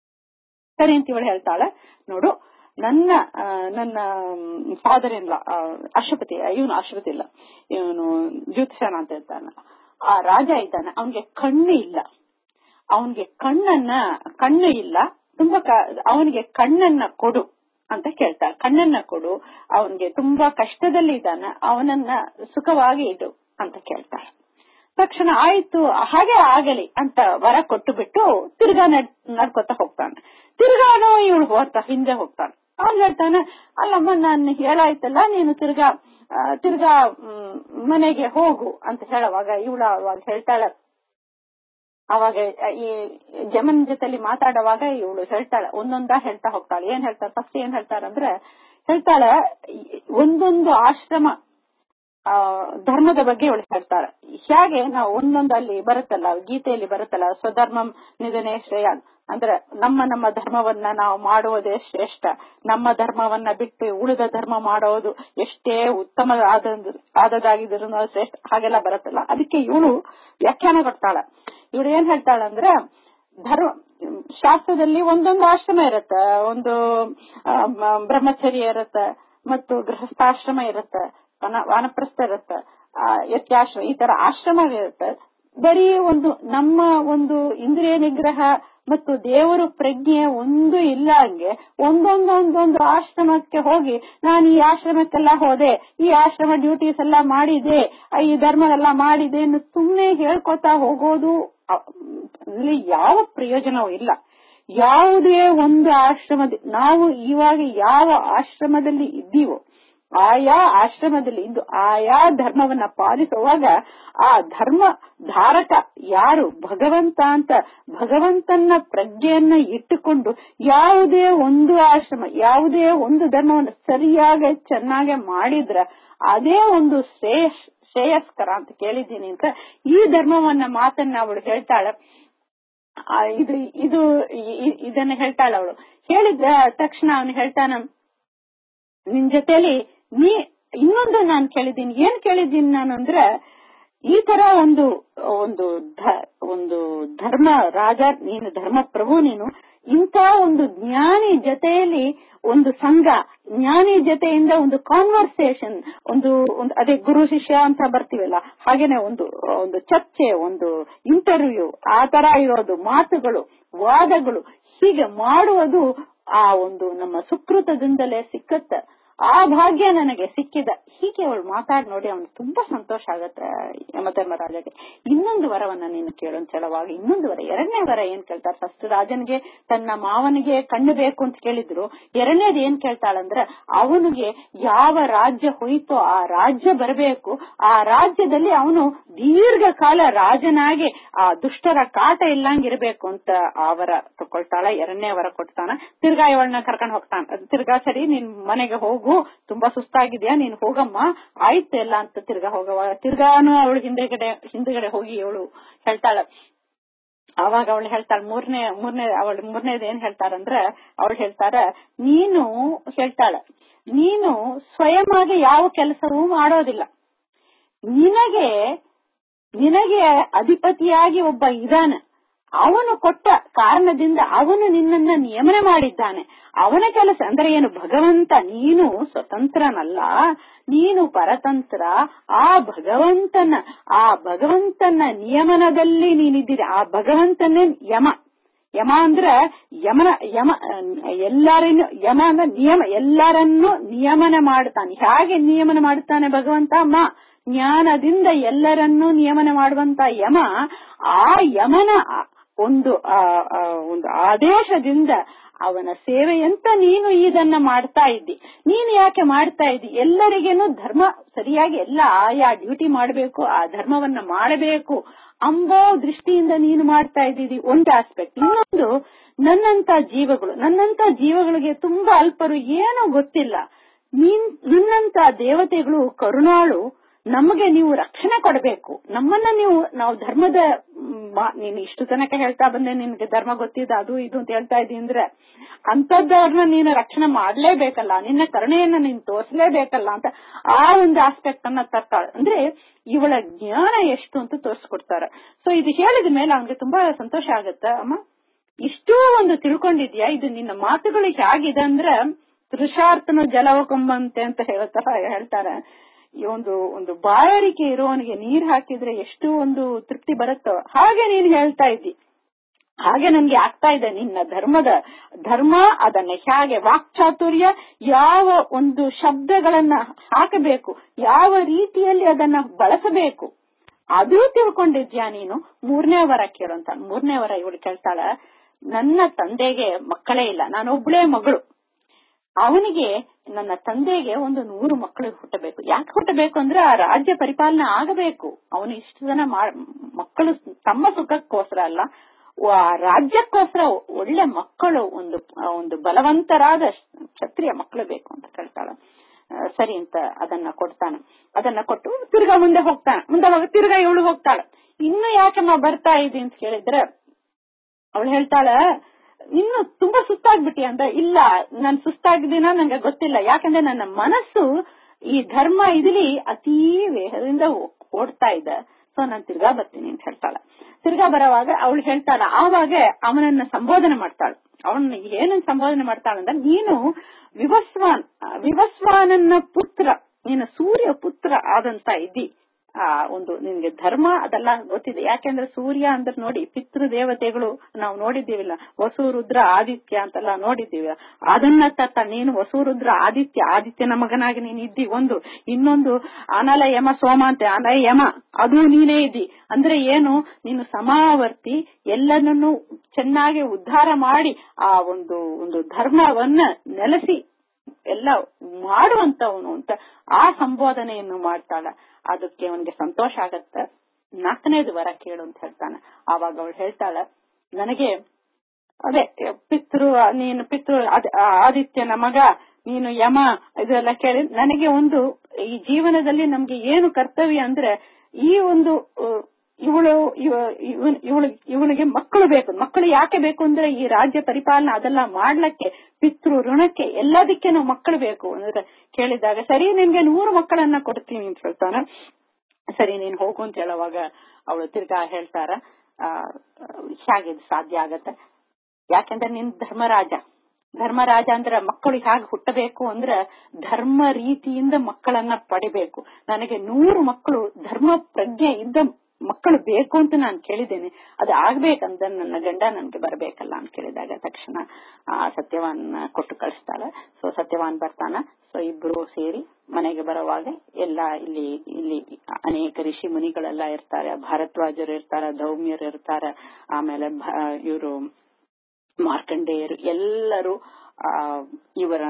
ಸರಿ ಅಂತ ಇವಳು ಹೇಳ್ತಾಳೆ, ನೋಡು ನನ್ನ ನನ್ನ ಫಾದರ್ ಇಲ್ಲ ಅಶ್ವಪತಿ, ಇವನು ಅಶ್ವಪತಿ ಇಲ್ಲ, ಇವನು ಜ್ಯೋತಿಷನ ಅಂತ ಹೇಳ್ತಾನ, ಆ ರಾಜ ಇದ್ದಾನೆ, ಅವನಿಗೆ ಕಣ್ಣು ಇಲ್ಲ, ಅವನಿಗೆ ಕಣ್ಣನ್ನ ಕಣ್ಣು ಇಲ್ಲ ತುಂಬಾ, ಅವನಿಗೆ ಕಣ್ಣನ್ನ ಕೊಡು ಅಂತ ಕೇಳ್ತಾಳೆ. ಕಣ್ಣನ್ನ ಕೊಡು, ಅವನಿಗೆ ತುಂಬಾ ಕಷ್ಟದಲ್ಲಿ ಇದ್ದಾನೆ, ಅವನನ್ನ ಸುಖವಾಗಿ ಇಡು ಅಂತ ಕೇಳ್ತಾಳೆ. ತಕ್ಷಣ ಆಯ್ತು ಹಾಗೆ ಆಗಲಿ ಅಂತ ವರ ಕೊಟ್ಟು ಬಿಟ್ಟು ತಿರ್ಗಾ ನಡ್ಕೊತ ಹೋಗ್ತಾನೆ. ತಿರ್ಗಾನು ಇವಳು ಹೋಗ್ತಾ ಹಿಂದೆ ಹೋಗ್ತಾನೆ. ಅವ್ನು ಹೇಳ್ತಾನೆ, ಅಲ್ಲಮ್ಮ ನಾನು ಹೇಳಾಯ್ತಲ್ಲ, ನೀನು ತಿರ್ಗಾ ತಿರ್ಗಾ ಮನೆಗೆ ಹೋಗು ಅಂತ ಹೇಳುವಾಗ ಇವಳು ಅವಾಗ ಹೇಳ್ತಾಳೆ, ಅವಾಗ ಈ ಜಮನ್ ಜೊತೆಲಿ ಮಾತಾಡುವಾಗ ಇವಳು ಹೇಳ್ತಾಳೆ, ಒಂದೊಂದ ಹೇಳ್ತಾ ಹೋಗ್ತಾಳೆ. ಏನ್ ಹೇಳ್ತಾಳೆ, ಫಸ್ಟ್ ಏನ್ ಹೇಳ್ತಾರಂದ್ರೆ, ಹೇಳ್ತಾಳೆ ಒಂದೊಂದು ಆಶ್ರಮ ಆ ಧರ್ಮದ ಬಗ್ಗೆ ಇವಳು ಹೇಳ್ತಾಳೆ. ಹೇಗೆ ನಾವು ಒಂದೊಂದಲ್ಲಿ ಬರುತ್ತಲ್ಲ, ಗೀತೆಯಲ್ಲಿ ಬರುತ್ತಲ್ಲ, ಸ್ವಧರ್ಮಂ ನಿಧನೆ ಶ್ರೇಯ ಅಂದ್ರೆ ನಮ್ಮ ನಮ್ಮ ಧರ್ಮವನ್ನ ನಾವು ಮಾಡುವುದೇ ಶ್ರೇಷ್ಠ, ನಮ್ಮ ಧರ್ಮವನ್ನ ಬಿಟ್ಟು ಉಳಿದ ಧರ್ಮ ಮಾಡೋದು ಎಷ್ಟೇ ಉತ್ತಮ ಆದದಾಗಿದ್ರು ಶ್ರೇಷ್ಠ, ಹಾಗೆಲ್ಲ ಬರುತ್ತಲ್ಲ. ಅದಕ್ಕೆ ಇವಳು ವ್ಯಾಖ್ಯಾನ ಕೊಡ್ತಾಳೆ. ಇವಳು ಏನ್ ಹೇಳ್ತಾಳಂದ್ರೆ, ಧರ್ಮ ಶಾಸ್ತ್ರದಲ್ಲಿ ಒಂದೊಂದು ಆಶ್ರಮ ಇರುತ್ತೆ, ಒಂದು ಬ್ರಹ್ಮಚರ್ಯ ಇರುತ್ತೆ, ಮತ್ತು ಗೃಹಸ್ಥಾಶ್ರಮ ಇರುತ್ತೆ, ವಾನಪ್ರಸ್ಥ ಇರುತ್ತೆ, ಯತ್ಯಾಶ್ರಮ, ಈ ತರ ಆಶ್ರಮ ಇರುತ್ತೆ. ಬರೀ ಒಂದು ನಮ್ಮ ಒಂದು ಇಂದ್ರಿಯ ನಿಗ್ರಹ ಮತ್ತು ದೇವರು ಪ್ರಜ್ಞೆ ಒಂದು ಇಲ್ಲ ಹಂಗೆ ಒಂದೊಂದೊಂದೊಂದು ಆಶ್ರಮಕ್ಕೆ ಹೋಗಿ ನಾನು ಈ ಆಶ್ರಮಕ್ಕೆಲ್ಲ ಹೋದೆ, ಈ ಆಶ್ರಮ ಡ್ಯೂಟೀಸ್ ಎಲ್ಲ ಮಾಡಿದೆ, ಈ ಧರ್ಮ ಎಲ್ಲ ಮಾಡಿದೆ ಸುಮ್ಮನೆ ಹೇಳ್ಕೊತಾ ಹೋಗೋದು ಅಲ್ಲಿ ಯಾವ ಪ್ರಯೋಜನವೂ ಇಲ್ಲ. ಯಾವುದೇ ಒಂದು ಆಶ್ರಮದ ನಾವು ಇವಾಗ ಯಾವ ಆಶ್ರಮದಲ್ಲಿ ಇದ್ದೀವೋ ಆಯಾ ಆಶ್ರಮದಲ್ಲಿ ಇದ್ದು ಆಯಾ ಧರ್ಮವನ್ನ ಪಾಲಿಸುವಾಗ ಆ ಧರ್ಮ ಧಾರಕ ಯಾರು ಭಗವಂತ ಅಂತ ಭಗವಂತನ ಪ್ರಜ್ಞೆಯನ್ನ ಇಟ್ಟುಕೊಂಡು ಯಾವುದೇ ಒಂದು ಆಶ್ರಮ ಯಾವುದೇ ಒಂದು ಧರ್ಮವನ್ನು ಸರಿಯಾಗಿ ಚೆನ್ನಾಗಿ ಮಾಡಿದ್ರ ಅದೇ ಒಂದು ಶ್ರೇಯಸ್ ಶ್ರೇಯಸ್ಕರ ಅಂತ ಕೇಳಿದ್ದೀನಿ ಅಂತ ಈ ಧರ್ಮವನ್ನ ಮಾತನ್ನ ಅವಳು ಹೇಳ್ತಾಳೆ. ಇದು ಇದು ಇದನ್ನ ಹೇಳ್ತಾಳ ಅವಳು. ಹೇಳಿದ ತಕ್ಷಣ ಅವನು ಹೇಳ್ತಾನ, ನಿನ್ ಜೊತೆಲಿ ನೀ ಇನ್ನೊಂದು ನಾನು ಕೇಳಿದ್ದೀನಿ. ಏನ್ ಕೇಳಿದ್ದೀನಿ ನಾನು ಅಂದ್ರೆ, ಈ ತರ ಒಂದು ಒಂದು ಒಂದು ಧರ್ಮ ರಾಜ ನೀನು, ಧರ್ಮ ಪ್ರಭು ನೀನು, ಇಂಥ ಒಂದು ಜ್ಞಾನಿ ಜೊತೆಯಲ್ಲಿ ಒಂದು ಸಂಘ, ಜ್ಞಾನಿ ಜೊತೆಯಿಂದ ಒಂದು ಕಾನ್ವರ್ಸೇಷನ್, ಒಂದು ಅದೇ ಗುರು ಶಿಷ್ಯ ಅಂತ ಬರ್ತೀವಲ್ಲ ಹಾಗೇನೆ ಒಂದು ಒಂದು ಚರ್ಚೆ, ಒಂದು ಇಂಟರ್ವ್ಯೂ, ಆ ತರ ಇರೋದು ಮಾತುಗಳು, ವಾದಗಳು ಹೀಗೆ ಮಾಡುವುದು ಆ ಒಂದು ನಮ್ಮ ಸುಕೃತದಿಂದಲೇ ಸಿಕ್ಕತ್ತ. ಆ ಭಾಗ್ಯ ನನಗೆ ಸಿಕ್ಕಿದ. ಹೀಗೆ ಅವಳು ಮಾತಾಡಿ ನೋಡಿ ಅವನಿಗೆ ತುಂಬಾ ಸಂತೋಷ ಆಗತ್ತೆ ಯಮಧರ್ಮರಾಜಗೆ. ಇನ್ನೊಂದು ವರವನ್ನ ನೀನು ಕೇಳು ಅಂತ ಹೇಳುವಾಗ ಇನ್ನೊಂದು ವರ, ಎರಡನೇ ವರ ಏನ್ ಕೇಳ್ತಾರೆ, ಫಸ್ಟ್ ರಾಜನಿಗೆ ತನ್ನ ಮಾವನಿಗೆ ಕಣ್ಣು ಬೇಕು ಅಂತ ಕೇಳಿದ್ರು. ಎರಡನೇದು ಏನ್ ಕೇಳ್ತಾಳಂದ್ರೆ, ಅವನಿಗೆ ಯಾವ ರಾಜ್ಯ ಹೋಯ್ತೋ ಆ ರಾಜ್ಯ ಬರಬೇಕು, ಆ ರಾಜ್ಯದಲ್ಲಿ ಅವನು ದೀರ್ಘಕಾಲ ರಾಜನಾಗಿ ಆ ದುಷ್ಟರ ಕಾಟ ಇಲ್ಲಂಗಿರ್ಬೇಕು ಅಂತ ಆ ವರ ತಕೊಳ್ತಾಳ. ಎರಡನೇ ವರ ಕೊಡ್ತಾನ. ತಿರ್ಗಾ ಇವಳನ್ನ ಕರ್ಕೊಂಡು ಹೋಗ್ತಾನ. ತಿರ್ಗಾ ಸರಿ ನೀನ್ ಮನೆಗೆ ಹೋಗು, ತುಂಬಾ ಸುಸ್ತಾಗಿದ್ಯಾ, ನೀನ್ ಹೋಗಮ್ಮ, ಆಯ್ತು ಎಲ್ಲ ಅಂತ ತಿರ್ಗಾ ಹೋಗವ. ತಿರ್ಗಾನು ಅವಳು ಹಿಂದೆಗಡೆ ಹಿಂದೆಗಡೆ ಹೋಗಿ ಅವಳು ಹೇಳ್ತಾಳ. ಅವಾಗ ಅವಳು ಹೇಳ್ತಾಳ ಮೂರನೇ ಮೂರನೇ ಅವಳು ಮೂರನೇದು ಏನ್ ಹೇಳ್ತಾರಂದ್ರ, ಅವಳು ಹೇಳ್ತಾರ, ನೀನು ಹೇಳ್ತಾಳ ನೀನು ಸ್ವಯಂ ಆಗಿ ಯಾವ ಕೆಲಸವೂ ಮಾಡೋದಿಲ್ಲ, ನಿನಗೆ ನಿನಗೆ ಅಧಿಪತಿಯಾಗಿ ಒಬ್ಬ ಇದಾನ, ಅವನು ಕೊಟ್ಟ ಕಾರಣದಿಂದ ಅವನು ನಿನ್ನನ್ನ ನಿಯಮನ ಮಾಡಿದ್ದಾನೆ. ಅವನ ಕೆಲಸ ಅಂದ್ರೆ ಏನು, ಭಗವಂತ, ನೀನು ಸ್ವತಂತ್ರನಲ್ಲ, ನೀನು ಪರತಂತ್ರ. ಆ ಭಗವಂತನ ಆ ಭಗವಂತನ ನಿಯಮನದಲ್ಲಿ ನೀನಿದ್ದೀರಿ. ಆ ಭಗವಂತನೇ ಯಮ. ಯಮ ಅಂದ್ರ ಯಮನ ಯಮ ಎಲ್ಲರನ್ನು ಯಮ ಅಂದ್ರೆ ನಿಯಮ, ಎಲ್ಲರನ್ನು ನಿಯಮನ ಮಾಡ್ತಾನೆ. ಹೇಗೆ ನಿಯಮನ ಮಾಡ್ತಾನೆ ಭಗವಂತ? ಮ ಜ್ಞಾನದಿಂದ ಎಲ್ಲರನ್ನೂ ನಿಯಮನ ಮಾಡುವಂತ ಯಮ. ಆ ಯಮನ ಒಂದು ಒಂದು ಆದೇಶದಿಂದ ಅವನ ಸೇವೆಯಂತ ನೀನು ಇದನ್ನ ಮಾಡ್ತಾ ಇದ್ದಿ. ನೀನು ಯಾಕೆ ಮಾಡ್ತಾ ಇದ್ದಿ? ಎಲ್ಲರಿಗೇನು ಧರ್ಮ ಸರಿಯಾಗಿ ಎಲ್ಲ ಆಯಾ ಡ್ಯೂಟಿ ಮಾಡಬೇಕು, ಆ ಧರ್ಮವನ್ನ ಮಾಡಬೇಕು ಅಂಬೋ ದೃಷ್ಟಿಯಿಂದ ನೀನು ಮಾಡ್ತಾ ಇದ್ದೀರಿ, ಒಂದು ಆಸ್ಪೆಕ್ಟ್. ಇನ್ನೊಂದು, ನನ್ನಂತ ಜೀವಗಳು ನನ್ನಂತ ಜೀವಗಳಿಗೆ ತುಂಬಾ ಅಲ್ಪರು, ಏನೋ ಗೊತ್ತಿಲ್ಲ, ನೀನ್ ನನ್ನಂತ ದೇವತೆಗಳು ಕರುಣಾಳು, ನಮಗೆ ನೀವು ರಕ್ಷಣೆ ಕೊಡಬೇಕು, ನಮ್ಮನ್ನ ನೀವು ನಾವು ಧರ್ಮದ ನೀನು ಇಷ್ಟು ತನಕ ಹೇಳ್ತಾ ಬಂದೆ, ನಿನ್ಗೆ ಧರ್ಮ ಗೊತ್ತಿದೆ ಅದು ಇದು ಅಂತ ಹೇಳ್ತಾ ಇದ್ದೀನಿ ಅಂದ್ರೆ ಅಂತದ್ದವ್ರನ್ನ ನೀನು ರಕ್ಷಣೆ ಮಾಡ್ಲೇಬೇಕಲ್ಲ, ನಿನ್ನ ಕರುಣೆಯನ್ನ ನೀನು ತೋರಿಸಲೇಬೇಕಲ್ಲ ಅಂತ ಆ ಒಂದು ಆಸ್ಪೆಕ್ಟ್ ಅನ್ನ ತರ್ತಾಳೆ. ಅಂದ್ರೆ ಇವಳ ಜ್ಞಾನ ಎಷ್ಟು ಅಂತ ತೋರಿಸ್ಕೊಡ್ತಾರೆ. ಸೊ ಇದು ಹೇಳಿದ ಮೇಲೆ ಅವನಿಗೆ ತುಂಬಾ ಸಂತೋಷ ಆಗತ್ತ. ಅಮ್ಮ, ಇಷ್ಟೂ ಒಂದು ತಿಳ್ಕೊಂಡಿದ್ಯಾ, ಇದು ನಿನ್ನ ಮಾತುಗಳು ಹೇಗಿದೆ ಅಂದ್ರೆ ತೃಷಾರ್ಥನು ಜಲವಕೊಂಬಂತೆ ಅಂತ ಹೇಳ್ತಾರ ಹೇಳ್ತಾರೆ. ಈ ಒಂದು ಒಂದು ಬಾಯಾರಿಕೆ ಇರುವವನಿಗೆ ನೀರ್ ಹಾಕಿದ್ರೆ ಎಷ್ಟು ಒಂದು ತೃಪ್ತಿ ಬರುತ್ತೋ ಹಾಗೆ ನೀನು ಹೇಳ್ತಾ ಇದ್ದಿ. ಹಾಗೆ ನನ್ಗೆ ಆಗ್ತಾ ಇದೆ ನಿನ್ನ ಧರ್ಮದ ಧರ್ಮ, ಅದನ್ನ ಹೇಗೆ ವಾಕ್ಚಾತುರ್ಯ, ಯಾವ ಒಂದು ಶಬ್ದಗಳನ್ನ ಹಾಕಬೇಕು, ಯಾವ ರೀತಿಯಲ್ಲಿ ಅದನ್ನ ಬಳಸಬೇಕು, ಅದು ತಿಳ್ಕೊಂಡಿದ್ಯಾ ನೀನು. ಮೂರನೇ ವರ ಕೇಳಂತ. ಮೂರನೇ ವರ ಇವಳು ಕೇಳ್ತಾಳ, ನನ್ನ ತಂದೆಗೆ ಮಕ್ಕಳೇ ಇಲ್ಲ, ನಾನೊಬ್ಳೇ ಮಗಳು. ಅವನಿಗೆ ನನ್ನ ತಂದೆಗೆ ಒಂದು ನೂರು ಮಕ್ಕಳು ಹುಟ್ಟಬೇಕು. ಯಾಕೆ ಹುಟ್ಟಬೇಕು ಅಂದ್ರೆ ಆ ರಾಜ್ಯ ಪರಿಪಾಲನೆ ಆಗಬೇಕು. ಅವನು ಇಷ್ಟು ಜನ ಮಕ್ಕಳು ತಮ್ಮ ಸುಖಕ್ಕೋಸ್ಕರ ಅಲ್ಲ, ಆ ರಾಜ್ಯಕ್ಕೋಸ್ಕರ ಒಳ್ಳೆ ಮಕ್ಕಳು, ಒಂದು ಒಂದು ಬಲವಂತರಾದ ಕ್ಷತ್ರಿಯ ಮಕ್ಕಳು ಬೇಕು ಅಂತ ಕೇಳ್ತಾಳ. ಸರಿ ಅಂತ ಅದನ್ನ ಕೊಡ್ತಾನೆ. ಅದನ್ನ ಕೊಟ್ಟು ತಿರ್ಗಾ ಮುಂದೆ ಹೋಗ್ತಾನೆ. ಮುಂದೆ ಹೋಗಿ ತಿರ್ಗಾ ಇವಳು ಹೋಗ್ತಾಳ. ಇನ್ನು ಯಾಕಮ್ಮ ಬರ್ತಾ ಇದಿ ಅಂತ ಕೇಳಿದ್ರೆ ಅವಳು ಹೇಳ್ತಾಳ, ಇನ್ನು ತುಂಬಾ ಸುಸ್ತಾಗ್ಬಿಟ್ಟಿ ಅಂತ. ಇಲ್ಲ, ನಾನ್ ಸುಸ್ತಾಗಿದ್ದೀನ ನಂಗೆ ಗೊತ್ತಿಲ್ಲ, ಯಾಕಂದ್ರೆ ನನ್ನ ಮನಸ್ಸು ಈ ಧರ್ಮ ಇದ್ಲಿ ಅತೀ ವೇಗದಿಂದ ಓಡ್ತಾ ಇದೆ. ಸೊ ನಾನ್ ತಿರ್ಗಾ ಬರ್ತೀನಿ ಅಂತ ಹೇಳ್ತಾಳ. ತಿರ್ಗಾ ಬರೋವಾಗ ಅವಳು ಹೇಳ್ತಾಳ, ಆವಾಗ ಅವನನ್ನ ಸಂಬೋಧನೆ ಮಾಡ್ತಾಳ. ಅವನ್ನ ಏನನ್ನ ಸಂಬೋಧನೆ ಮಾಡ್ತಾಳಂದ್ರೆ, ನೀನು ವಿವಸ್ವಾನ್ ವಿವಸ್ವಾನನ್ನ ಪುತ್ರ, ನೀನು ಸೂರ್ಯ ಪುತ್ರ ಆದಂತ ಇದ್ದಿ. ಆ ಒಂದು ನಿನ್ಗೆ ಧರ್ಮ ಅದೆಲ್ಲ ಗೊತ್ತಿದೆ. ಯಾಕೆಂದ್ರೆ ಸೂರ್ಯ ಅಂದ್ರೆ ನೋಡಿ ಪಿತೃ ದೇವತೆಗಳು ನಾವು ನೋಡಿದ್ದೀವಿಲ್ಲ, ವಸು ರುದ್ರ ಆದಿತ್ಯ ಅಂತೆಲ್ಲ ನೋಡಿದ್ದೀವಿ. ಅದನ್ನ ತತ್ತ ನೀನು ವಸು ರುದ್ರ ಆದಿತ್ಯ, ಆದಿತ್ಯನ ಮಗನಾಗಿ ನೀನ್ ಇದ್ದಿ. ಒಂದು ಇನ್ನೊಂದು ಅನಲ ಯಮ ಸೋಮ ಅಂತೆ, ಅನಲ ಯಮ ಅದು ನೀನೇ ಇದ್ದಿ. ಅಂದ್ರೆ ಏನು, ನೀನು ಸಮಾವರ್ತಿ ಎಲ್ಲನನ್ನು ಚೆನ್ನಾಗಿ ಉದ್ಧಾರ ಮಾಡಿ ಆ ಒಂದು ಒಂದು ಧರ್ಮವನ್ನ ನೆಲೆಸಿ ಎಲ್ಲ ಮಾಡುವಂತವನು ಅಂತ ಆ ಸಂಬೋಧನೆಯನ್ನು ಮಾಡ್ತಾಳ. ಅದಕ್ಕೆ ಅವನಿಗೆ ಸಂತೋಷ ಆಗತ್ತ. ನಾಲ್ಕನೇದು ವರ ಕೇಳು ಅಂತ ಹೇಳ್ತಾನೆ. ಆವಾಗ ಅವಳು ಹೇಳ್ತಾಳ, ನನಗೆ ಅದೇ ಪಿತೃ ನೀನು ಪಿತೃ ಆದಿತ್ಯನ ಮಗ, ನೀನು ಯಮ, ಇದೆಲ್ಲ ಕೇಳಿ ನನಗೆ ಒಂದು ಈ ಜೀವನದಲ್ಲಿ ನಮ್ಗೆ ಏನು ಕರ್ತವ್ಯ ಅಂದ್ರೆ ಈ ಒಂದು ಇವಳು ಇವಳು ಇವಳಿಗೆ ಮಕ್ಕಳು ಬೇಕು. ಮಕ್ಕಳು ಯಾಕೆ ಬೇಕು ಅಂದ್ರೆ ಈ ರಾಜ್ಯ ಪರಿಪಾಲನೆ ಅದೆಲ್ಲ ಮಾಡ್ಲಕ್ಕೆ, ಪಿತೃ ಋಣಕ್ಕೆ ಎಲ್ಲದಕ್ಕೆ ನಾವು ಮಕ್ಕಳು ಬೇಕು ಅಂದ್ರೆ ಕೇಳಿದಾಗ, ಸರಿ ನಿನ್ಗೆ ನೂರು ಮಕ್ಕಳನ್ನ ಕೊಡ್ತೀನಿ ಅಂತ ಹೇಳ್ತಾನೆ. ಸರಿ ನೀನ್ ಹೋಗು ಅಂತ ಹೇಳುವಾಗ ಅವಳು ತಿರ್ಗಾ ಹೇಳ್ತಾರ, ಆ ಹೇಗಿದ್ ಸಾಧ್ಯ ಆಗತ್ತೆ, ಯಾಕೆಂದ್ರೆ ನೀನ್ ಧರ್ಮರಾಜ. ಧರ್ಮರಾಜ ಅಂದ್ರೆ ಮಕ್ಕಳು ಹೇಗೆ ಹುಟ್ಟಬೇಕು ಅಂದ್ರೆ ಧರ್ಮ ರೀತಿಯಿಂದ ಮಕ್ಕಳನ್ನ ಪಡಿಬೇಕು. ನನಗೆ ನೂರು ಮಕ್ಕಳು ಧರ್ಮ ಪ್ರಜ್ಞೆ ಇದ್ದ ಮಕ್ಕಳು ಬೇಕು ಅಂತ ನಾನು ಕೇಳಿದ್ದೇನೆ. ಅದು ಆಗ್ಬೇಕಂದ್ರೆ ನನ್ನ ಗಂಡ ನನ್ಗೆ ಬರ್ಬೇಕಲ್ಲ ಅಂತ ಕೇಳಿದಾಗ ತಕ್ಷಣ ಆ ಸತ್ಯವಾನ್ ಕೊಟ್ಟು ಕಳಿಸ್ತಾಳ. ಸೊ ಸತ್ಯವಾನ್ ಬರ್ತಾನ. ಸೊ ಇಬ್ರು ಸೇರಿ ಮನೆಗೆ ಬರುವಾಗ ಎಲ್ಲ ಇಲ್ಲಿ ಇಲ್ಲಿ ಅನೇಕ ಋಷಿ ಮುನಿಗಳೆಲ್ಲ ಇರ್ತಾರೆ, ಭಾರದ್ವಾಜರು ಇರ್ತಾರ, ಧೌಮ್ಯರು ಇರ್ತಾರ, ಆಮೇಲೆ ಇವರು ಮಾರ್ಕಂಡೇಯರು ಎಲ್ಲರೂ ಆ ಇವರ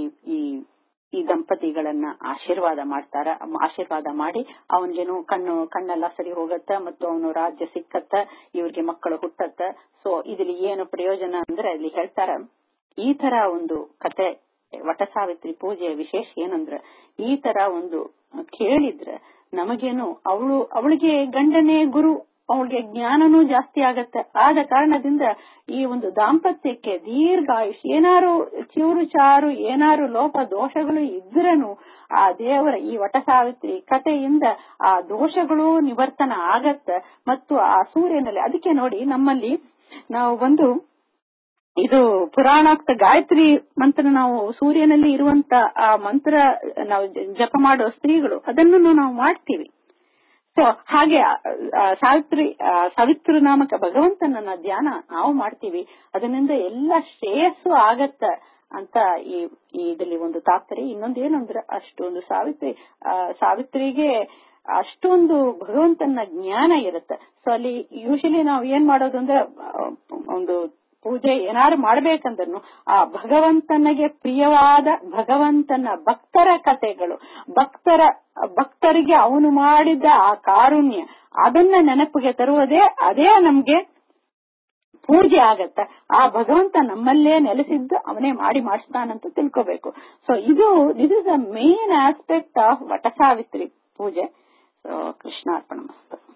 ಈ ಈ ದಂಪತಿಗಳನ್ನ ಆಶೀರ್ವಾದ ಮಾಡ್ತಾರ. ಆಶೀರ್ವಾದ ಮಾಡಿ ಅವನ್ಗೇನು ಕಣ್ಣು ಕಣ್ಣೆಲ್ಲ ಸರಿ ಹೋಗತ್ತ ಮತ್ತು ಅವನು ರಾಜ್ಯ ಸಿಕ್ಕತ್ತ, ಇವ್ರಿಗೆ ಮಕ್ಕಳು ಹುಟ್ಟತ್ತ. ಸೊ ಇದ್ರಲ್ಲಿ ಏನು ಪ್ರಯೋಜನ ಅಂದ್ರೆ ಅಲ್ಲಿ ಹೇಳ್ತಾರ, ಈ ತರ ಒಂದು ಕತೆ ವಟ ಸಾವಿತ್ರಿ ಪೂಜೆಯ ವಿಶೇಷ ಏನಂದ್ರೆ ಈ ತರ ಒಂದು ಕೇಳಿದ್ರೆ ನಮಗೇನು ಅವಳು ಅವಳಿಗೆ ಗಂಡನೇ ಗುರು, ಅವಳಿಗೆ ಜ್ಞಾನನೂ ಜಾಸ್ತಿ ಆಗತ್ತೆ. ಆದ ಕಾರಣದಿಂದ ಈ ಒಂದು ದಾಂಪತ್ಯಕ್ಕೆ ದೀರ್ಘಾಯುಷ್, ಏನಾರು ಚೂರು ಚಾರು ಏನಾರು ಲೋಪ ದೋಷಗಳು ಇದ್ರನು ಆ ದೇವರ ಈ ವಟ ಸಾವಿತ್ರಿ ಕಥೆಯಿಂದ ಆ ದೋಷಗಳು ನಿವರ್ತನ ಆಗತ್ತ. ಮತ್ತು ಆ ಸೂರ್ಯನಲ್ಲಿ ಅದಕ್ಕೆ ನೋಡಿ ನಮ್ಮಲ್ಲಿ ನಾವು ಒಂದು ಇದು ಪುರಾಣೋಕ್ತ ಗಾಯತ್ರಿ ಮಂತ್ರ, ನಾವು ಸೂರ್ಯನಲ್ಲಿ ಇರುವಂತ ಆ ಮಂತ್ರ ನಾವು ಜಪ ಮಾಡೋ ಸ್ತ್ರೀಗಳು ಅದನ್ನು ನಾವು ಮಾಡ್ತೀವಿ. ಸೊ ಹಾಗೆ ಸಾವಿತ್ರಿ ಸಾವಿತ್ರ ನಾಮಕ ಭಗವಂತನನ್ನ ಧ್ಯಾನ ನಾವು ಮಾಡ್ತೀವಿ. ಅದರಿಂದ ಎಲ್ಲ ಶ್ರೇಯಸ್ಸು ಆಗತ್ತ ಅಂತ ಈ ಇದರಲ್ಲಿ ಒಂದು ತಾತ್ಪರ್ಯ. ಇನ್ನೊಂದೇನಂದ್ರೆ ಅಷ್ಟೊಂದು ಸಾವಿತ್ರಿ ಸಾವಿತ್ರಿಗೆ ಅಷ್ಟೊಂದು ಭಗವಂತನ ಜ್ಞಾನ ಇರುತ್ತೆ. ಸೊ ಅಲ್ಲಿ ಯೂಶಲಿ ನಾವು ಏನ್ ಮಾಡೋದು ಅಂದ್ರೆ ಒಂದು ಪೂಜೆ ಏನಾರು ಮಾಡ್ಬೇಕಂದ್ರೂ ಆ ಭಗವಂತನಿಗೆ ಪ್ರಿಯವಾದ ಭಗವಂತನ ಭಕ್ತರ ಕಥೆಗಳು, ಭಕ್ತರ ಭಕ್ತರಿಗೆ ಅವನು ಮಾಡಿದ ಆ ಕಾರುಣ್ಯ ಅದನ್ನ ನೆನಪಿಗೆ ತರುವುದೇ ಅದೇ ನಮ್ಗೆ ಪೂಜೆ ಆಗತ್ತ. ಆ ಭಗವಂತ ನಮ್ಮಲ್ಲೇ ನೆಲೆಸಿದ್ದು ಅವನೇ ಮಾಡಿ ಮಾಡಿಸ್ತಾನಂತ ತಿಳ್ಕೋಬೇಕು. ಸೊ ಇದು this is the main aspect of Vata Savitri ಪೂಜೆ. ಸೊ ಕೃಷ್ಣಾರ್ಪಣ ಮಸ್ತು.